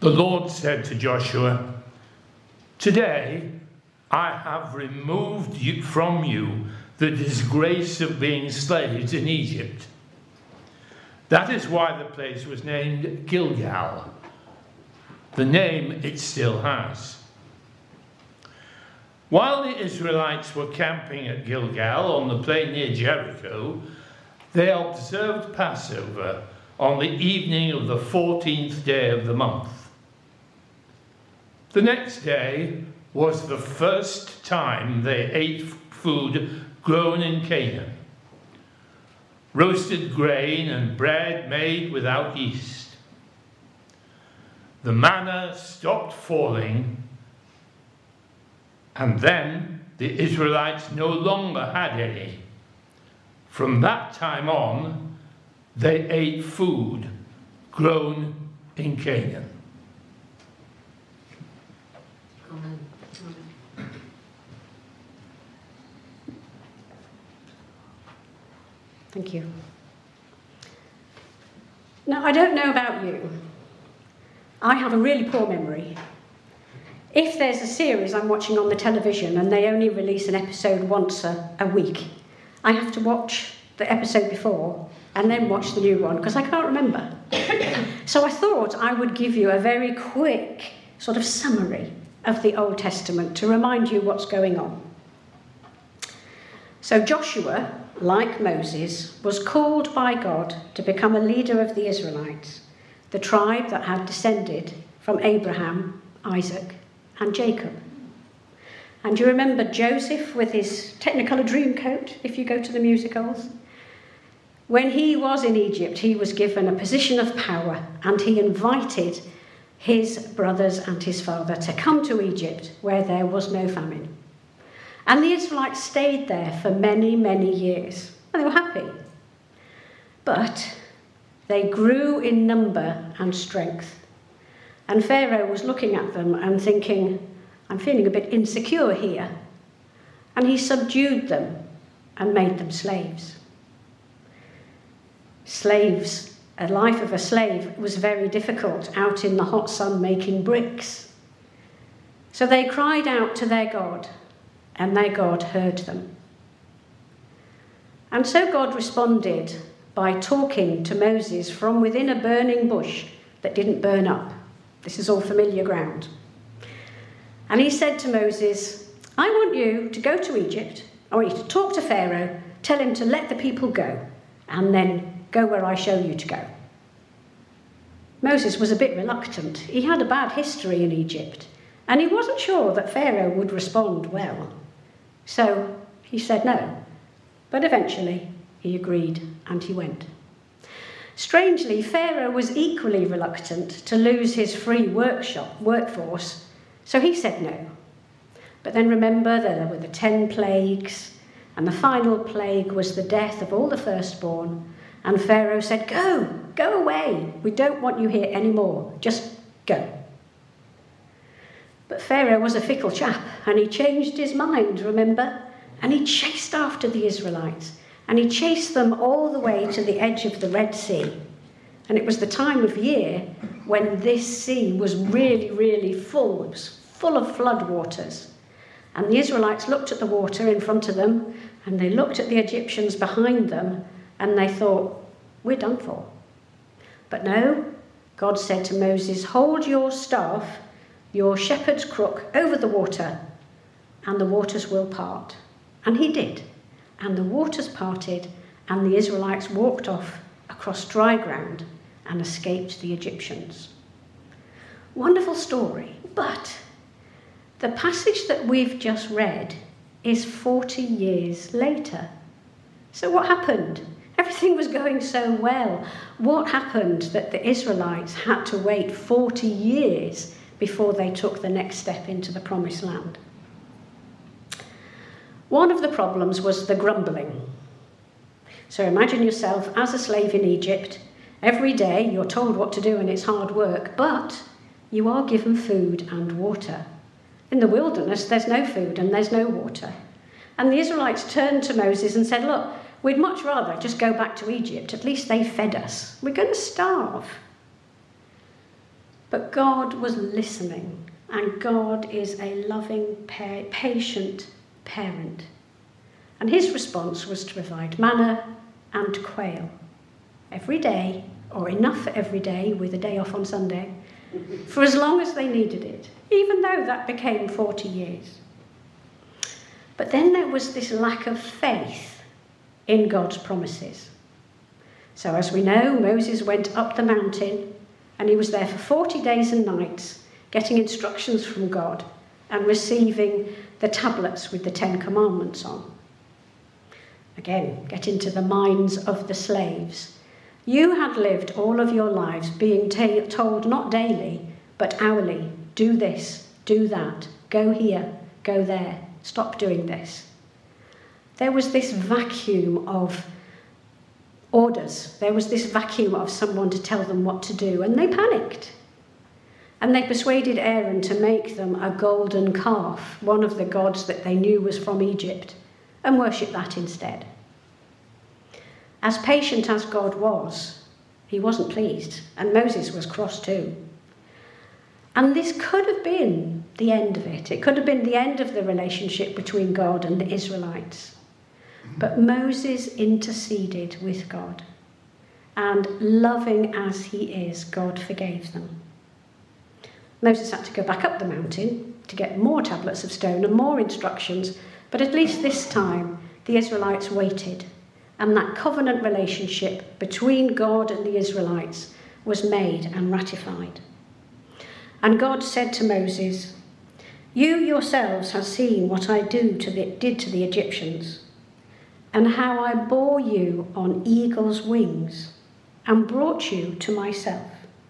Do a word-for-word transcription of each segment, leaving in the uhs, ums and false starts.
The Lord said to Joshua, "Today I have removed you, from you the disgrace of being slaves in Egypt." That is why the place was named Gilgal, the name it still has. While the Israelites were camping at Gilgal on the plain near Jericho, they observed Passover on the evening of the fourteenth day of the month. The next day was the first time they ate food grown in Canaan, roasted grain and bread made without yeast. The manna stopped falling, and then the Israelites no longer had any. From that time on, they ate food grown in Canaan. Amen. Thank you. Now, I don't know about you. I have a really poor memory. If there's a series I'm watching on the television and they only release an episode once a, a week, I have to watch the episode before and then watch the new one because I can't remember. So I thought I would give you a very quick sort of summary of the Old Testament to remind you what's going on. So Joshua, like Moses, was called by God to become a leader of the Israelites, the tribe that had descended from Abraham, Isaac, and Jacob. And you remember Joseph with his Technicolor Dreamcoat, if you go to the musicals? When he was in Egypt, he was given a position of power, and he invited his brothers and his father to come to Egypt where there was no famine. And the Israelites stayed there for many, many years, and they were happy. But they grew in number and strength. And Pharaoh was looking at them and thinking, I'm feeling a bit insecure here. And he subdued them and made them slaves. Slaves, a life of a slave was very difficult out in the hot sun making bricks. So they cried out to their God, and their God heard them. And so God responded by talking to Moses from within a burning bush that didn't burn up. This is all familiar ground. And he said to Moses, I want you to go to Egypt. I want you to talk to Pharaoh, tell him to let the people go, and then go where I show you to go. Moses was a bit reluctant. He had a bad history in Egypt, and he wasn't sure that Pharaoh would respond well. So he said no. But eventually he agreed, and he went. Strangely, Pharaoh was equally reluctant to lose his free workshop, workforce, so he said no. But then remember that there were the ten plagues, and the final plague was the death of all the firstborn, and Pharaoh said, go, go away, we don't want you here anymore, just go. But Pharaoh was a fickle chap, and he changed his mind, remember? And he chased after the Israelites, and he chased them all the way to the edge of the Red Sea. And it was the time of year when this sea was really, really full. It was full of flood waters. And the Israelites looked at the water in front of them, and they looked at the Egyptians behind them, and they thought, we're done for. But no, God said to Moses, hold your staff, your shepherd's crook, over the water, and the waters will part. And he did. And the waters parted, and the Israelites walked off across dry ground and escaped the Egyptians. Wonderful story, but the passage that we've just read is forty years later. So what happened? Everything was going so well. What happened that the Israelites had to wait forty years before they took the next step into the promised land? One of the problems was the grumbling. So imagine yourself as a slave in Egypt. Every day you're told what to do and it's hard work, but you are given food and water. In the wilderness, there's no food and there's no water. And the Israelites turned to Moses and said, look, we'd much rather just go back to Egypt. At least they fed us. We're going to starve. But God was listening, and God is a loving, pa- patient parent. And his response was to provide manna and quail every day, or enough for every day with a day off on Sunday, for as long as they needed it, even though that became forty years. But then there was this lack of faith in God's promises. So as we know, Moses went up the mountain, and he was there for forty days and nights, getting instructions from God and receiving the tablets with the Ten Commandments on. Again, get into the minds of the slaves. You had lived all of your lives being ta- told not daily, but hourly, do this, do that, go here, go there, stop doing this. There was this vacuum of orders. There was this vacuum of someone to tell them what to do, and they panicked. And they persuaded Aaron to make them a golden calf, one of the gods that they knew was from Egypt, and worship that instead. As patient as God was, he wasn't pleased, and Moses was cross too. And this could have been the end of it. It could have been the end of the relationship between God and the Israelites. But Moses interceded with God, and loving as he is, God forgave them. Moses had to go back up the mountain to get more tablets of stone and more instructions, but at least this time the Israelites waited, and that covenant relationship between God and the Israelites was made and ratified. And God said to Moses, "You yourselves have seen what I do to the, did to the Egyptians, and how I bore you on eagle's wings and brought you to myself.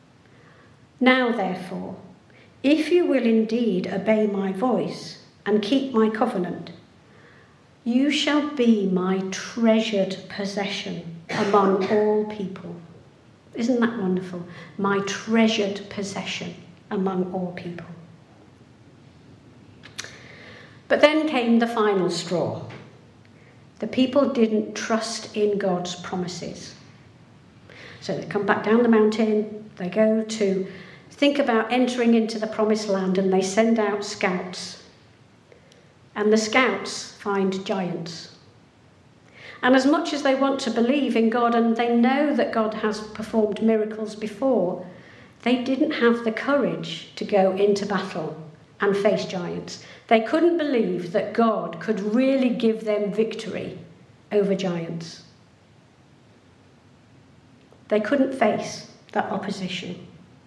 Now, therefore, if you will indeed obey my voice and keep my covenant, you shall be my treasured possession among all people." Isn't that wonderful? My treasured possession among all people. But then came the final straw. The people didn't trust in God's promises. So they come back down the mountain, they go to think about entering into the promised land, and they send out scouts. And the scouts find giants. And as much as they want to believe in God, and they know that God has performed miracles before, they didn't have the courage to go into battle and face giants. They couldn't believe that God could really give them victory over giants. They couldn't face that opposition.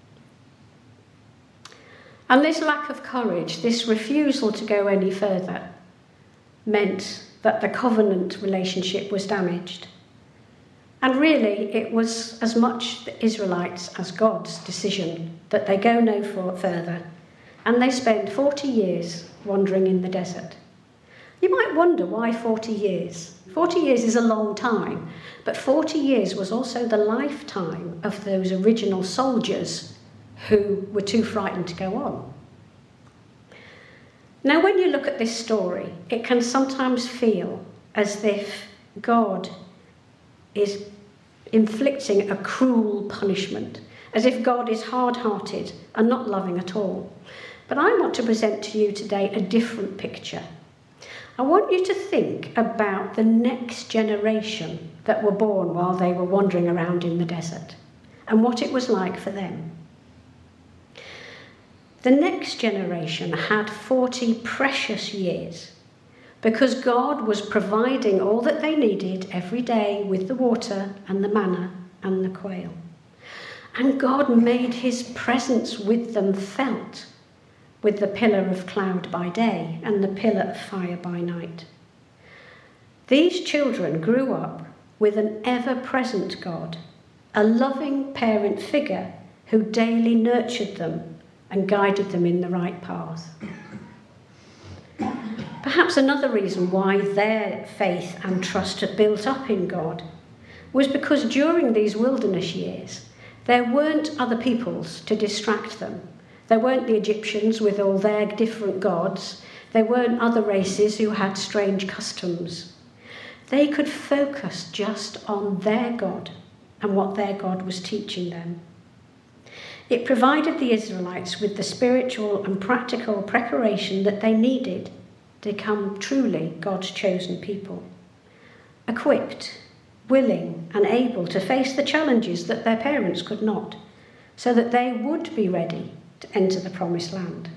And this lack of courage, this refusal to go any further, meant that the covenant relationship was damaged. And really, it was as much the Israelites as God's decision that they go no further, and they spend forty years wandering in the desert. You might wonder why forty years. forty years is a long time, but forty years was also the lifetime of those original soldiers who were too frightened to go on. Now, when you look at this story, it can sometimes feel as if God is inflicting a cruel punishment, as if God is hard-hearted and not loving at all. But I want to present to you today a different picture. I want you to think about the next generation that were born while they were wandering around in the desert and what it was like for them. The next generation had forty precious years because God was providing all that they needed every day with the water and the manna and the quail. And God made his presence with them felt with the pillar of cloud by day and the pillar of fire by night. These children grew up with an ever-present God, a loving parent figure who daily nurtured them and guided them in the right path. Perhaps another reason why their faith and trust had built up in God was because during these wilderness years, there weren't other peoples to distract them. There weren't the Egyptians with all their different gods. There weren't other races who had strange customs. They could focus just on their God and what their God was teaching them. It provided the Israelites with the spiritual and practical preparation that they needed to become truly God's chosen people, equipped, willing and able to face the challenges that their parents could not, so that they would be ready to enter the promised land.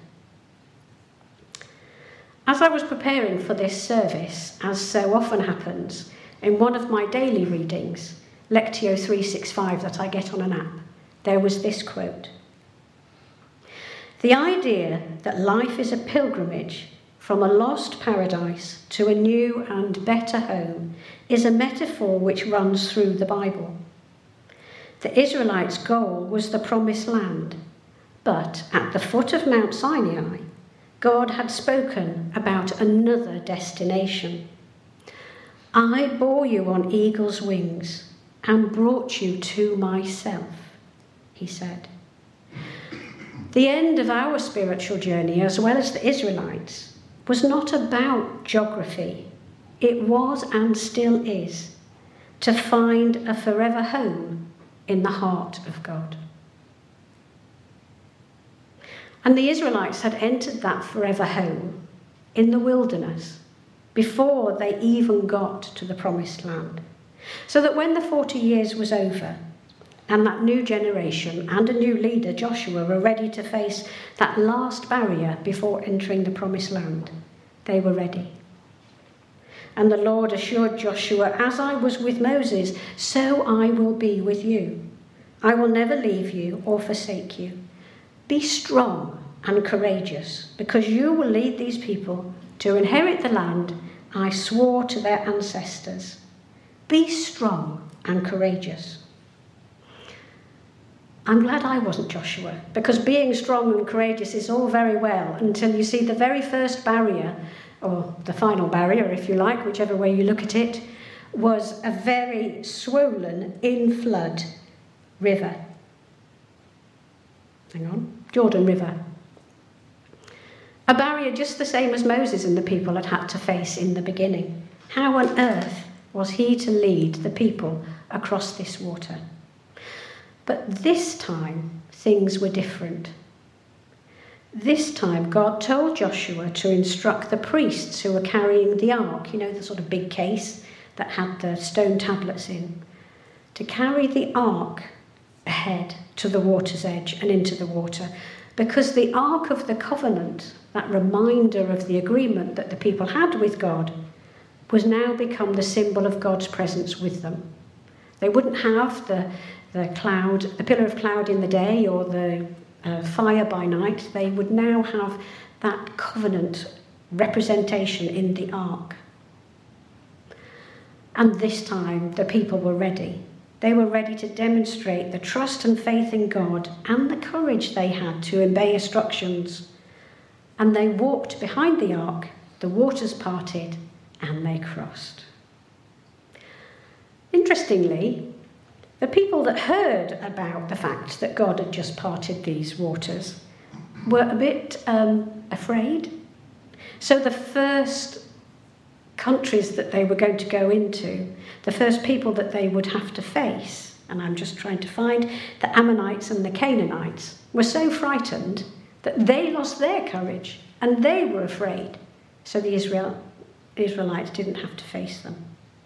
As I was preparing for this service, as so often happens, in one of my daily readings, Lectio three sixty-five that I get on an app, there was this quote: "The idea that life is a pilgrimage from a lost paradise to a new and better home is a metaphor which runs through the Bible. The Israelites' goal was the promised land, but at the foot of Mount Sinai, God had spoken about another destination. I bore you on eagle's wings and brought you to myself," he said. The end of our spiritual journey, as well as the Israelites, was not about geography. It was and still is to find a forever home in the heart of God. And the Israelites had entered that forever home in the wilderness before they even got to the promised land. So that when the forty years was over and that new generation and a new leader, Joshua, were ready to face that last barrier before entering the promised land, they were ready. And the Lord assured Joshua, "As I was with Moses, so I will be with you. I will never leave you or forsake you. Be strong and courageous, because you will lead these people to inherit the land I swore to their ancestors. Be strong and courageous." I'm glad I wasn't Joshua, because being strong and courageous is all very well until you see the very first barrier, or the final barrier, if you like, whichever way you look at it, was a very swollen, in-flood river. Hang on, Jordan River. A barrier just the same as Moses and the people had had to face in the beginning. How on earth was he to lead the people across this water? But this time, things were different. This time, God told Joshua to instruct the priests who were carrying the ark, you know, the sort of big case that had the stone tablets in, to carry the ark ahead to the water's edge and into the water, because the Ark of the Covenant, that reminder of the agreement that the people had with God, was now become the symbol of God's presence with them. They wouldn't have the, the cloud, the pillar of cloud in the day or the uh, fire by night. They would now have that covenant representation in the Ark. And this time the people were ready. They were ready to demonstrate the trust and faith in God and the courage they had to obey instructions. And they walked behind the ark, the waters parted, and they crossed. Interestingly, the people that heard about the fact that God had just parted these waters were a bit um, afraid. So the first countries that they were going to go into, the first people that they would have to face, and I'm just trying to find, the Ammonites and the Canaanites, were so frightened that they lost their courage and they were afraid. So the Israel, Israelites didn't have to face them.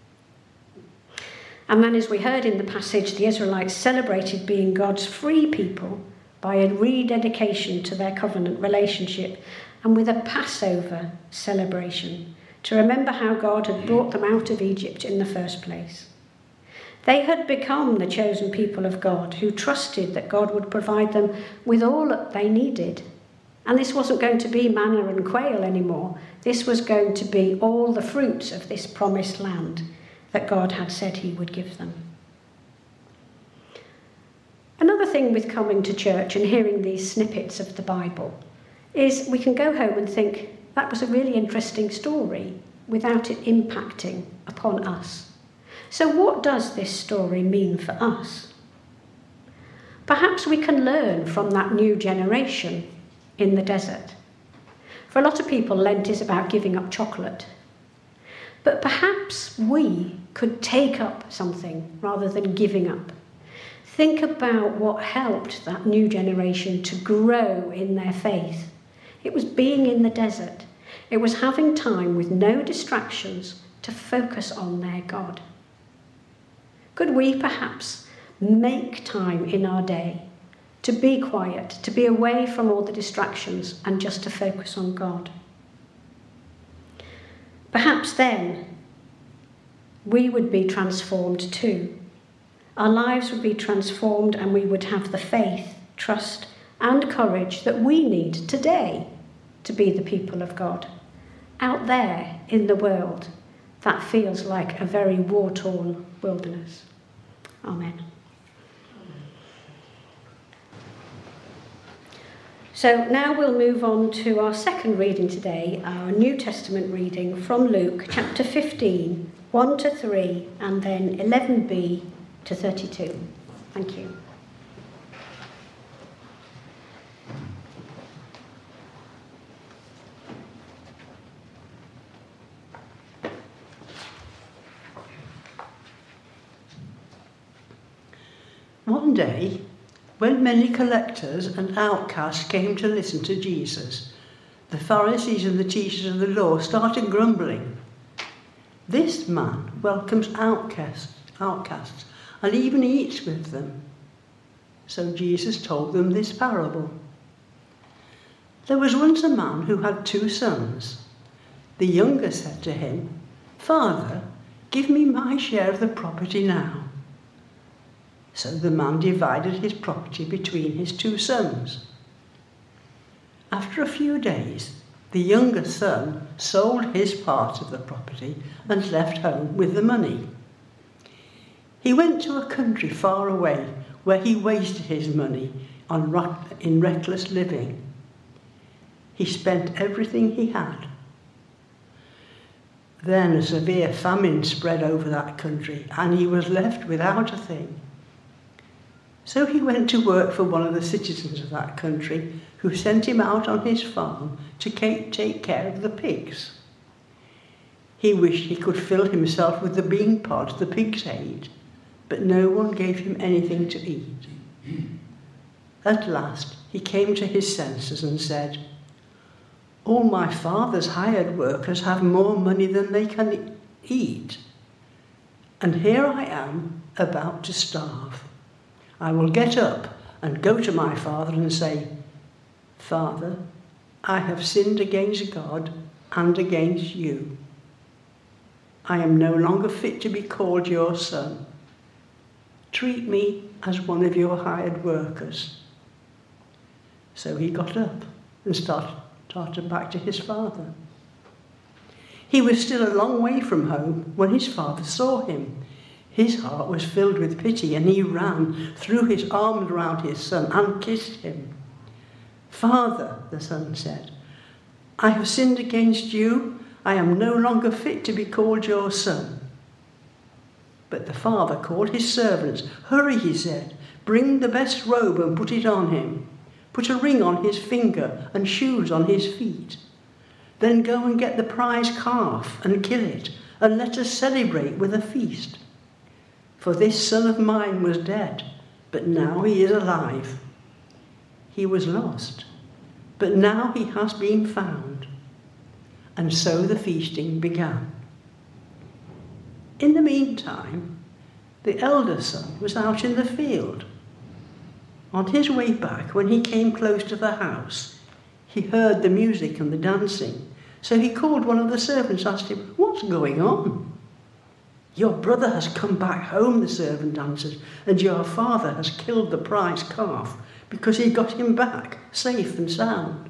And then, as we heard in the passage, the Israelites celebrated being God's free people by a rededication to their covenant relationship and with a Passover celebration to remember how God had brought them out of Egypt in the first place. They had become the chosen people of God who trusted that God would provide them with all that they needed. And this wasn't going to be manna and quail anymore. This was going to be all the fruits of this promised land that God had said he would give them. Another thing with coming to church and hearing these snippets of the Bible is we can go home and think, that was a really interesting story, without it impacting upon us. So what does this story mean for us? Perhaps we can learn from that new generation in the desert. For a lot of people, Lent is about giving up chocolate. But perhaps we could take up something rather than giving up. Think about what helped that new generation to grow in their faith. It was being in the desert. It was having time with no distractions to focus on their God. Could we perhaps make time in our day to be quiet, to be away from all the distractions and just to focus on God? Perhaps then we would be transformed too. Our lives would be transformed and we would have the faith, trust and courage that we need today to be the people of God out there in the world that feels like a very war-torn wilderness. Amen. So now we'll move on to our second reading today, our New Testament reading from Luke chapter fifteen, one to three, and then eleven b to thirty-two. Thank you. One day, when many collectors and outcasts came to listen to Jesus, the Pharisees and the teachers of the law started grumbling. This man welcomes outcasts, outcasts and even eats with them. So Jesus told them this parable. There was once a man who had two sons. The younger said to him, "Father, give me my share of the property now." So the man divided his property between his two sons. After a few days, the younger son sold his part of the property and left home with the money. He went to a country far away where he wasted his money on in reckless living. He spent everything he had. Then a severe famine spread over that country and he was left without a thing. So he went to work for one of the citizens of that country, who sent him out on his farm to take care of the pigs. He wished he could fill himself with the bean pods the pigs ate, but no one gave him anything to eat. At last he came to his senses and said, "All my father's hired workers have more money than they can eat, and here I am about to starve. I will get up and go to my father and say, 'Father, I have sinned against God and against you. I am no longer fit to be called your son. Treat me as one of your hired workers.'" So he got up and started, started back to his father. He was still a long way from home when his father saw him. His heart was filled with pity, and he ran, threw his arms around his son and kissed him. "Father," the son said, "I have sinned against you. I am no longer fit to be called your son." But the father called his servants. "Hurry," he said, "bring the best robe and put it on him. Put a ring on his finger and shoes on his feet. Then go and get the prize calf and kill it, and let us celebrate with a feast. For this son of mine was dead, but now he is alive. He was lost, but now he has been found." And so the feasting began. In the meantime, the elder son was out in the field. On his way back, when he came close to the house, he heard the music and the dancing. So he called one of the servants, asked him, "What's going on?" "Your brother has come back home," the servant answered, "and your father has killed the prize calf because he got him back safe and sound."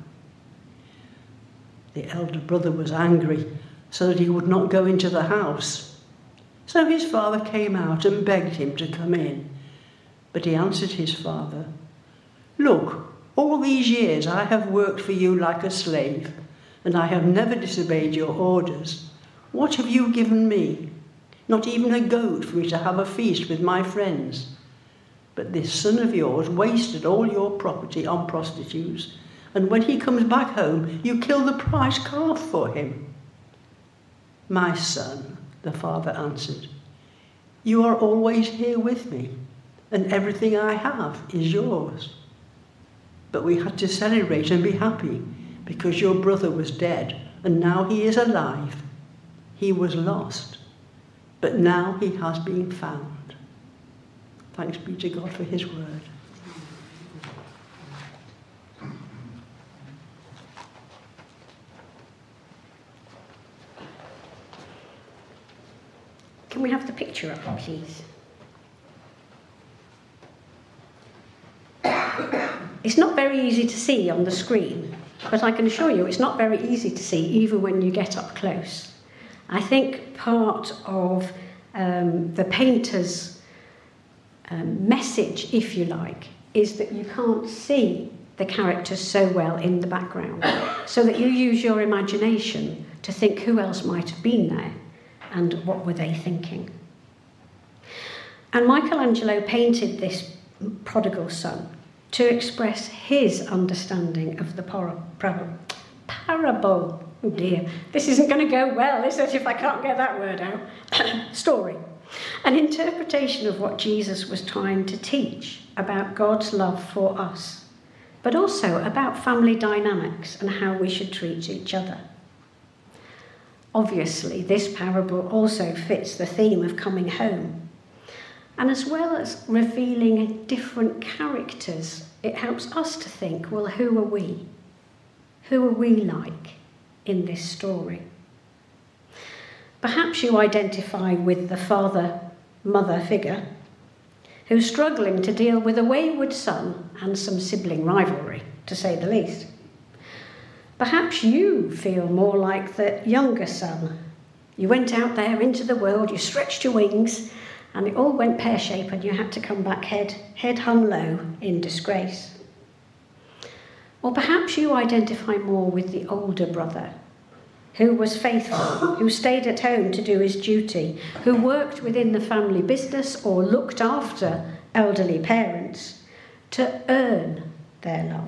The elder brother was angry so that he would not go into the house. So his father came out and begged him to come in. But he answered his father, "Look, all these years I have worked for you like a slave, and I have never disobeyed your orders. What have you given me? Not even a goat for me to have a feast with my friends. But this son of yours wasted all your property on prostitutes, and when he comes back home, you kill the prize calf for him." "My son," the father answered, "you are always here with me, and everything I have is yours. But we had to celebrate and be happy because your brother was dead and now he is alive. He was lost, but now he has been found. Thanks be to God for his word. Can we have the picture up, please? It's not very easy to see on the screen, but I can assure you it's not very easy to see even when you get up close. I think part of um, the painter's um, message, if you like, is that you can't see the characters so well in the background, so that you use your imagination to think who else might have been there and what were they thinking. And Michelangelo painted this prodigal son to express his understanding of the par- par- parable. Oh dear, this isn't going to go well, is it, if I can't get that word out? Story. An interpretation of what Jesus was trying to teach about God's love for us, but also about family dynamics and how we should treat each other. Obviously, this parable also fits the theme of coming home. And as well as revealing different characters, it helps us to think, well, who are we? Who are we like in this story? Perhaps you identify with the father-mother figure who's struggling to deal with a wayward son and some sibling rivalry, to say the least. Perhaps you feel more like the younger son. You went out there into the world, you stretched your wings, and it all went pear-shaped and you had to come back head, head hung low in disgrace. Or perhaps you identify more with the older brother, who was faithful, who stayed at home to do his duty, who worked within the family business or looked after elderly parents to earn their love.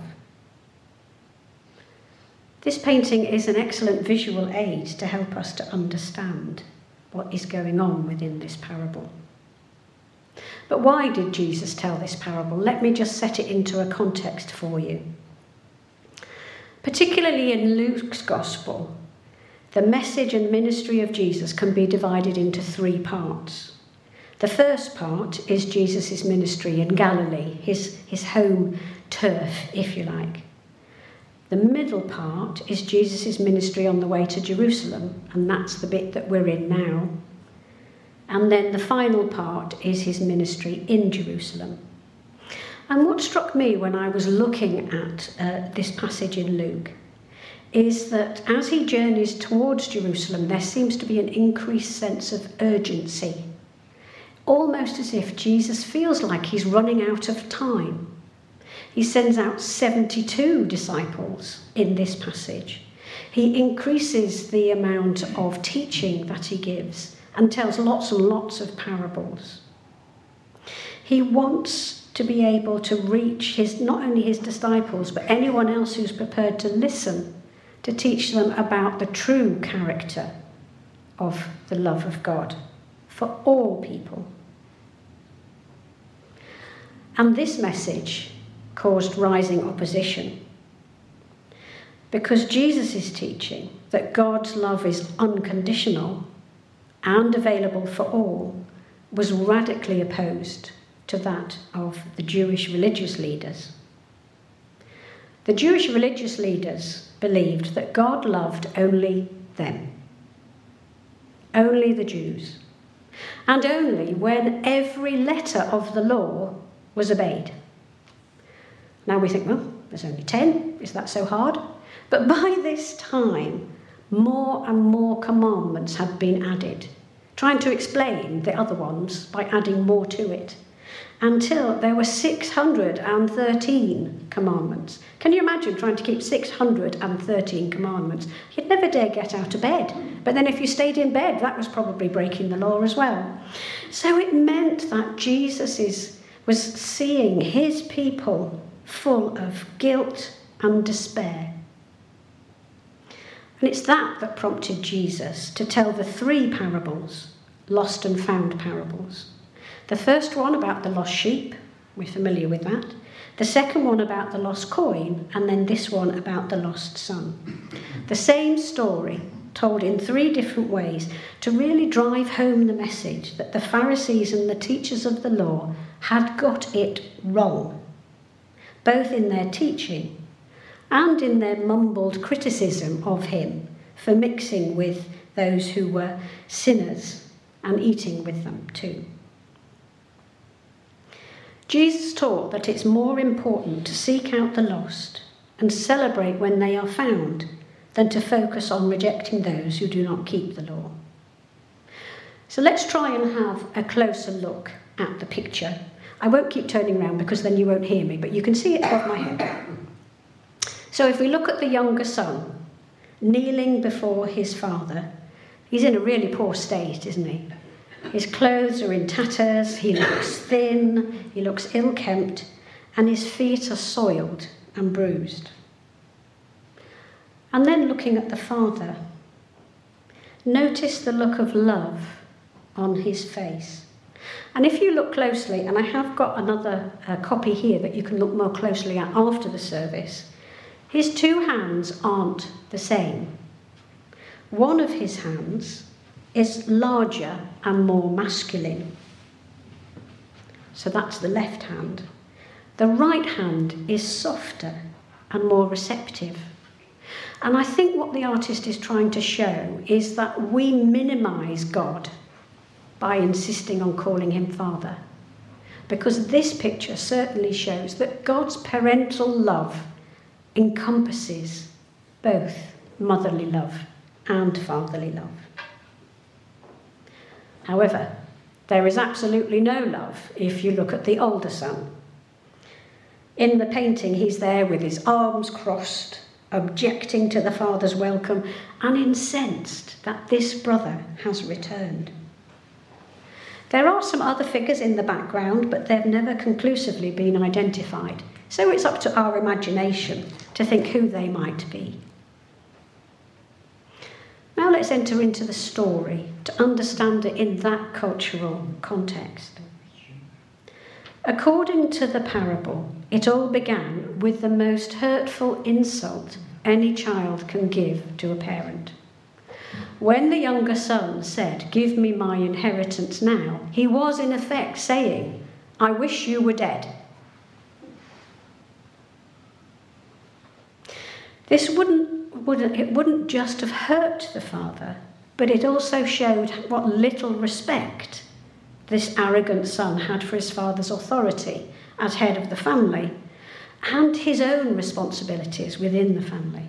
This painting is an excellent visual aid to help us to understand what is going on within this parable. But why did Jesus tell this parable? Let me just set it into a context for you. Particularly in Luke's Gospel, the message and ministry of Jesus can be divided into three parts. The first part is Jesus' ministry in Galilee, his, his home turf, if you like. The middle part is Jesus' ministry on the way to Jerusalem, and that's the bit that we're in now. And then the final part is his ministry in Jerusalem. And what struck me when I was looking at uh, this passage in Luke is that as he journeys towards Jerusalem, there seems to be an increased sense of urgency, almost as if Jesus feels like he's running out of time. He sends out seventy-two disciples in this passage. He increases the amount of teaching that he gives and tells lots and lots of parables. He wants to be able to reach his not only his disciples, but anyone else who's prepared to listen, to teach them about the true character of the love of God for all people. And this message caused rising opposition, because Jesus is teaching that God's love is unconditional and available for all was radically opposed to that of the Jewish religious leaders. The Jewish religious leaders believed that God loved only them, only the Jews, and only when every letter of the law was obeyed. Now we think, well, there's only ten, is that so hard? But by this time, more and more commandments had been added, trying to explain the other ones by adding more to it, until there were six hundred thirteen commandments. Can you imagine trying to keep six hundred thirteen commandments? You'd never dare get out of bed. But then if you stayed in bed, that was probably breaking the law as well. So it meant that Jesus is, was seeing his people full of guilt and despair. And it's that that prompted Jesus to tell the three parables, lost and found parables, The first one about the lost sheep, we're familiar with that. The second one about the lost coin, and then this one about the lost son. The same story, told in three different ways, to really drive home the message that the Pharisees and the teachers of the law had got it wrong, both in their teaching and in their mumbled criticism of him for mixing with those who were sinners and eating with them too. Jesus taught that it's more important to seek out the lost and celebrate when they are found than to focus on rejecting those who do not keep the law. So let's try and have a closer look at the picture. I won't keep turning around because then you won't hear me, but you can see it above my head. So if we look at the younger son, kneeling before his father, he's in a really poor state, isn't he? His clothes are in tatters, he looks thin, he looks ill-kempt, and his feet are soiled and bruised. And then looking at the father, notice the look of love on his face. And if you look closely, and I have got another uh, copy here that you can look more closely at after the service, his two hands aren't the same. One of his hands is larger and more masculine. So that's the left hand. The right hand is softer and more receptive. And I think what the artist is trying to show is that we minimise God by insisting on calling him Father. Because this picture certainly shows that God's parental love encompasses both motherly love and fatherly love. However, there is absolutely no love if you look at the older son. In the painting, he's there with his arms crossed, objecting to the father's welcome and incensed that this brother has returned. There are some other figures in the background, but they've never conclusively been identified, so it's up to our imagination to think who they might be. Now let's enter into the story to understand it in that cultural context. According to the parable, it all began with the most hurtful insult any child can give to a parent. When the younger son said, "Give me my inheritance now," he was in effect saying, "I wish you were dead." This wouldn't, wouldn't, it wouldn't just have hurt the father, but it also showed what little respect this arrogant son had for his father's authority as head of the family and his own responsibilities within the family.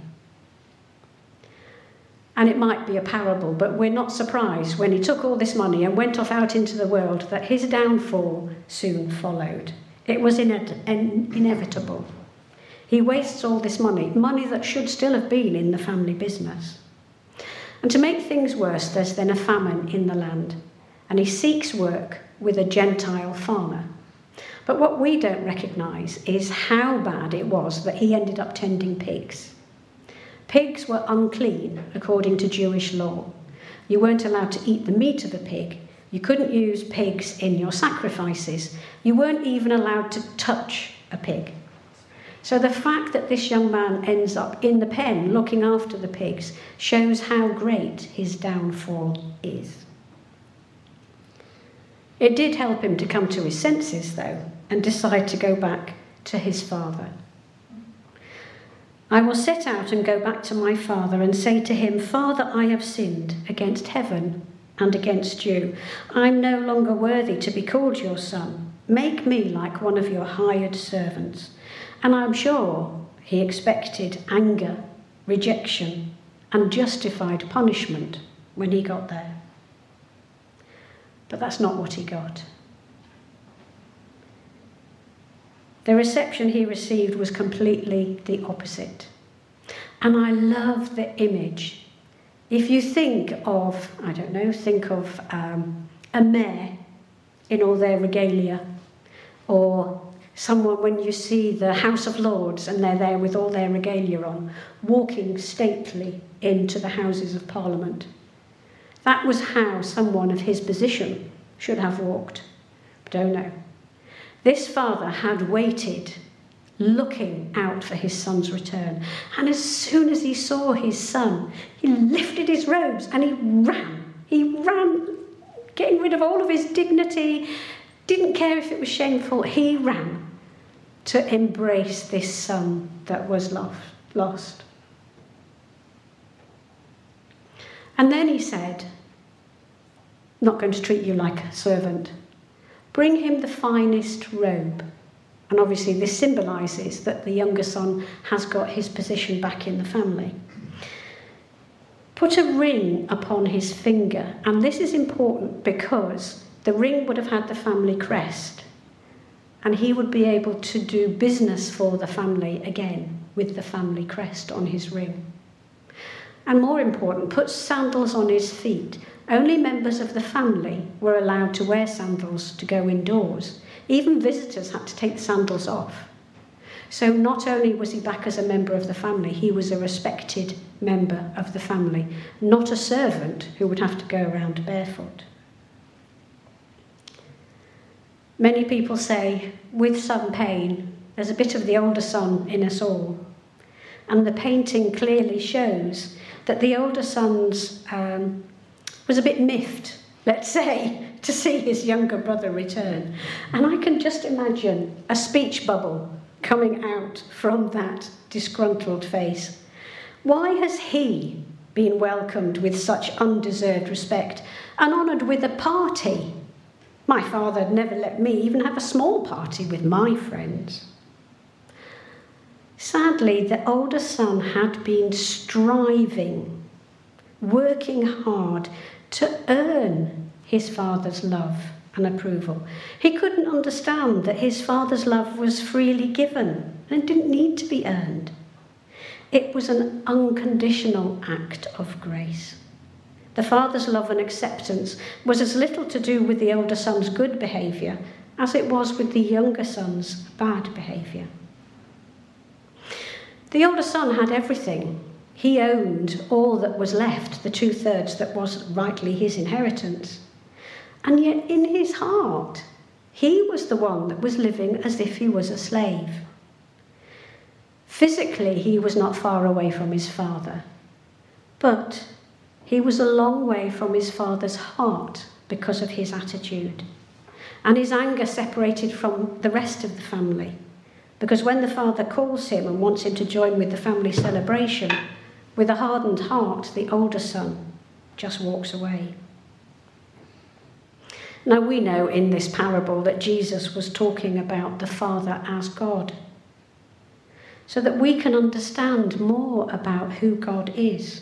And it might be a parable, but we're not surprised when he took all this money and went off out into the world that his downfall soon followed. It was ine- inevitable. He wastes all this money, money that should still have been in the family business. And to make things worse, there's then a famine in the land, and he seeks work with a Gentile farmer. But what we don't recognise is how bad it was that he ended up tending pigs. Pigs were unclean according to Jewish law. You weren't allowed to eat the meat of a pig. You couldn't use pigs in your sacrifices. You weren't even allowed to touch a pig. So the fact that this young man ends up in the pen looking after the pigs shows how great his downfall is. It did help him to come to his senses, though, and decide to go back to his father. "I will set out and go back to my father and say to him, 'Father, I have sinned against heaven and against you. I'm no longer worthy to be called your son. Make me like one of your hired servants.' And I'm sure he expected anger, rejection, and justified punishment when he got there. But that's not what he got. The reception he received was completely the opposite. And I love the image. If you think of, I don't know, think of um, a mayor in all their regalia, or someone when you see the House of Lords and they're there with all their regalia on, walking stately into the Houses of Parliament. That was how someone of his position should have walked, But oh no, this father had waited, looking out for his son's return. And as soon as he saw his son, he lifted his robes and he ran. He ran, getting rid of all of his dignity, didn't care if it was shameful. He ran to embrace this son that was lost. And then he said, not going to treat you like a servant. Bring him the finest robe. And obviously this symbolises that the younger son has got his position back in the family. Put a ring upon his finger. And this is important because the ring would have had the family crest. And he would be able to do business for the family again with the family crest on his ring. And more important, put sandals on his feet. Only members of the family were allowed to wear sandals to go indoors. Even visitors had to take the sandals off. So not only was he back as a member of the family, he was a respected member of the family, not a servant who would have to go around barefoot. Many people say, with some pain, there's a bit of the older son in us all. And the painting clearly shows that the older son's um, was a bit miffed, let's say, to see his younger brother return. And I can just imagine a speech bubble coming out from that disgruntled face. Why has he been welcomed with such undeserved respect and honoured with a party? My father had never let me even have a small party with my friends. Sadly, the older son had been striving, working hard to earn his father's love and approval. He couldn't understand that his father's love was freely given and didn't need to be earned. It was an unconditional act of grace. The father's love and acceptance was as little to do with the older son's good behaviour as it was with the younger son's bad behaviour. The older son had everything. He owned all that was left, the two-thirds that was rightly his inheritance. And yet in his heart, he was the one that was living as if he was a slave. Physically, he was not far away from his father, but he was a long way from his father's heart because of his attitude. And his anger separated from the rest of the family, because when the father calls him and wants him to join with the family celebration, with a hardened heart, the older son just walks away. Now we know in this parable that Jesus was talking about the Father as God, so that we can understand more about who God is.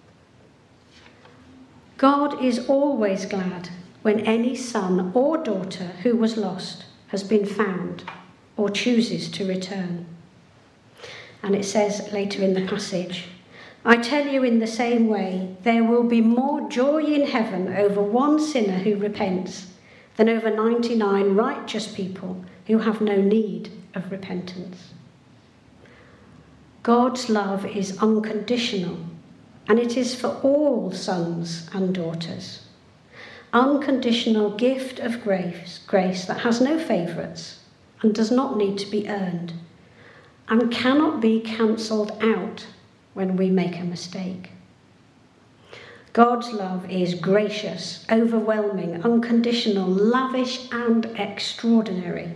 God is always glad when any son or daughter who was lost has been found or chooses to return. And it says later in the passage, I tell you in the same way, there will be more joy in heaven over one sinner who repents than over ninety-nine righteous people who have no need of repentance. God's love is unconditional, and it is for all sons and daughters. Unconditional gift of grace, grace that has no favourites and does not need to be earned and cannot be cancelled out when we make a mistake. God's love is gracious, overwhelming, unconditional, lavish, and extraordinary.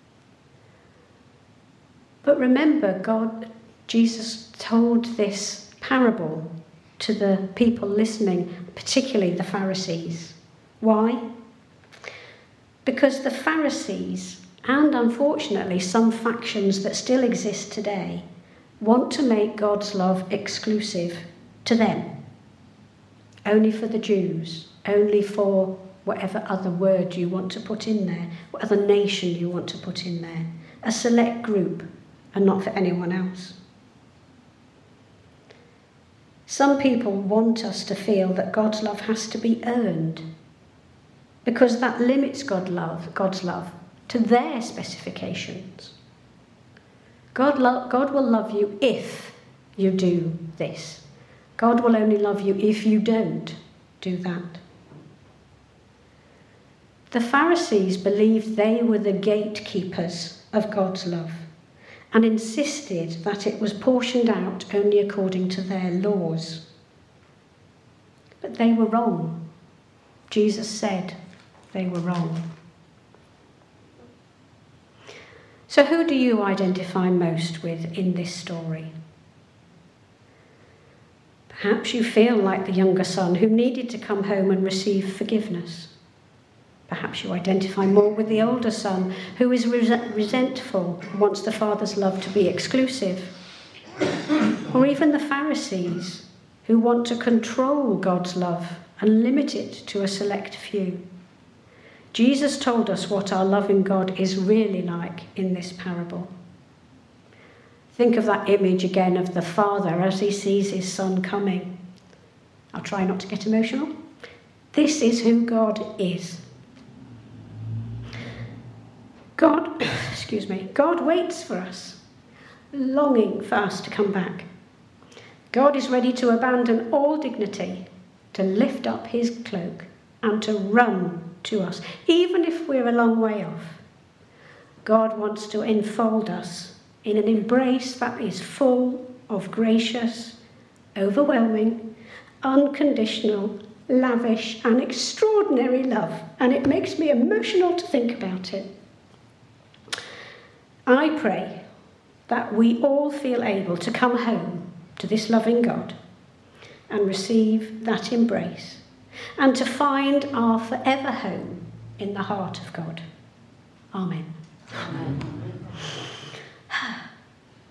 But remember, God, Jesus told this parable to the people listening, particularly the Pharisees. Why? Because the Pharisees, and unfortunately some factions that still exist today, want to make God's love exclusive to them. Only for the Jews, only for whatever other word you want to put in there, what other nation you want to put in there, a select group, and not for anyone else. Some people want us to feel that God's love has to be earned, because that limits God love, God's love to their specifications. God, lo- God will love you if you do this. God will only love you if you don't do that. The Pharisees believed they were the gatekeepers of God's love and insisted that it was portioned out only according to their laws. But they were wrong. Jesus said they were wrong. So who do you identify most with in this story? Perhaps you feel like the younger son who needed to come home and receive forgiveness. Perhaps you identify more with the older son who is resentful and wants the father's love to be exclusive. Or even the Pharisees who want to control God's love and limit it to a select few. Jesus told us what our loving God is really like in this parable. Think of that image again of the father as he sees his son coming. I'll try not to get emotional. This is who God is. God, excuse me, God waits for us, longing for us to come back. God is ready to abandon all dignity, to lift up his cloak and to run to us, even if we're a long way off. God wants to enfold us in an embrace that is full of gracious, overwhelming, unconditional, lavish and extraordinary love, and it makes me emotional to think about it. I pray that we all feel able to come home to this loving God and receive that embrace and to find our forever home in the heart of God. Amen. Amen.